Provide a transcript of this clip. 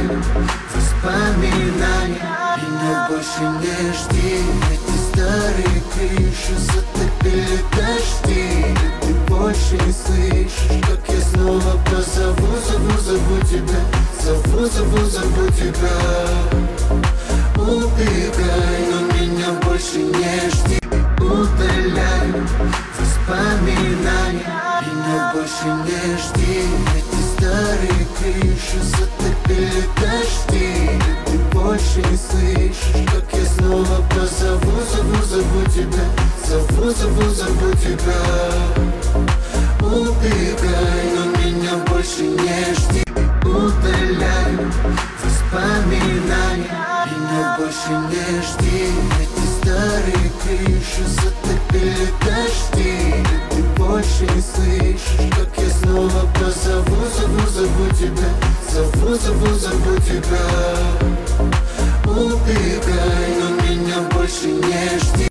воспоминания. Меня больше не жди, эти старые крыши затопили дожди. И ты больше не слышишь, как я снова позову, зову тебя. Зову тебя. Убегай, но меня больше не жди. Удаляй воспоминания. Меня больше не жди, эти старые крыши затопили дожди. И ты больше не слышишь, как я снова позову, зову тебя. Зову тебя. Убегай, но меня больше не жди. Удаляй воспоминания. Меня больше не жди, эти старые крыши затопили дожди. И ты больше не слышишь, как я снова позову, зову тебя. Зову тебя. Убегай, но меня больше не жди.